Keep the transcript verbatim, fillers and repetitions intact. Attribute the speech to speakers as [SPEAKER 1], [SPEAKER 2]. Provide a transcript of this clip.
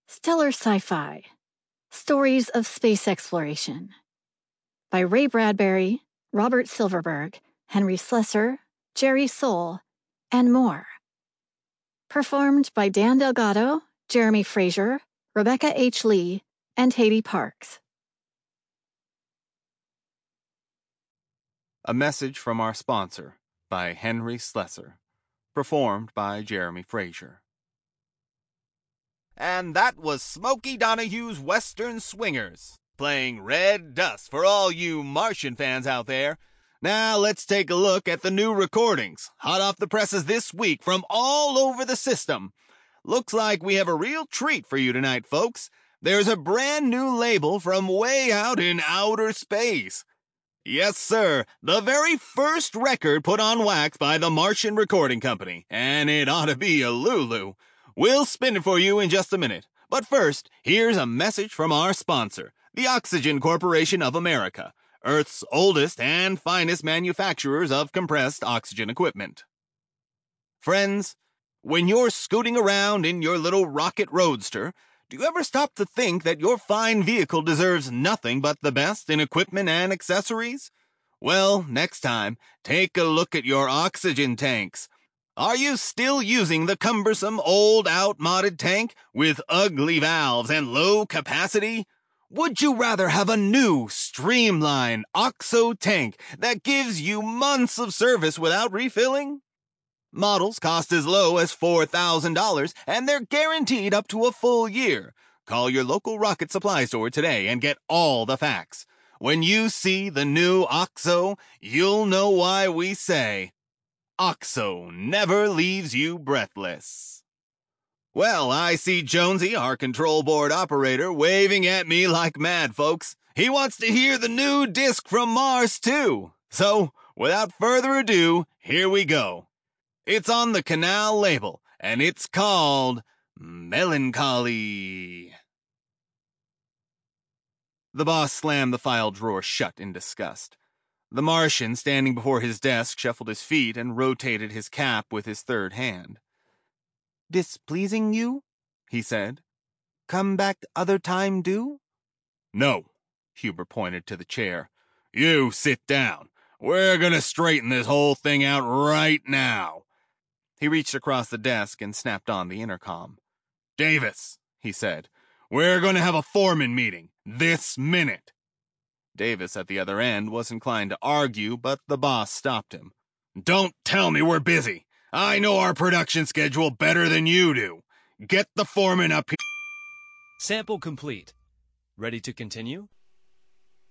[SPEAKER 1] Stellar Sci-Fi: Stories of Space Exploration by Ray Bradbury, Robert Silverberg, Henry Slessor, Jerry Soule, and more. Performed by Dan Delgado, Jeremy Fraser, Rebecca H. Lee, and Haiti Parks.
[SPEAKER 2] A Message from Our Sponsor by Henry Slessor. Performed by Jeremy Fraser. And that was Smokey Donahue's Western Swingers, playing Red Dust for all you Martian fans out there. Now let's take a look at the new recordings, hot off the presses this week from all over the system. Looks like we have a real treat for you tonight, folks. There's a brand new label from way out in outer space. Yes, sir, the very first record put on wax by the Martian Recording Company, and it ought to be a Lulu. We'll spin it for you in just a minute. But first, here's a message from our sponsor, the Oxygen Corporation of America, Earth's oldest and finest manufacturers of compressed oxygen equipment. Friends, when you're scooting around in your little rocket roadster, do you ever stop to think that your fine vehicle deserves nothing but the best in equipment and accessories? Well, next time, take a look at your oxygen tanks. Are you still using the cumbersome, old, outmoded tank with ugly valves and low capacity? Would you rather have a new, streamlined OXO tank that gives you months of service without refilling? Models cost as low as four thousand dollars, and they're guaranteed up to a full year. Call your local Rocket Supply store today and get all the facts. When you see the new OXO, you'll know why we say, OXO never leaves you breathless. Well, I see Jonesy, our control board operator, waving at me like mad, folks. He wants to hear the new disc from Mars, too. So, without further ado, here we go. It's on the Canal label, and it's called Melancholy. The boss slammed the file drawer shut in disgust. The Martian, standing before his desk, shuffled his feet and rotated his cap with his third hand. "Displeasing you?" he said. "Come back other time, do?" "No," Huber pointed to the chair. "You sit down. We're gonna straighten this whole thing out right now." He reached across the desk and snapped on the intercom. "Davis," he said, "we're going to have a foreman meeting this minute." Davis, at the other end, was inclined to argue, but the boss stopped him. "Don't tell me we're busy. I know our production schedule better than you do. Get the foreman up here."
[SPEAKER 3] Sample complete. Ready to continue?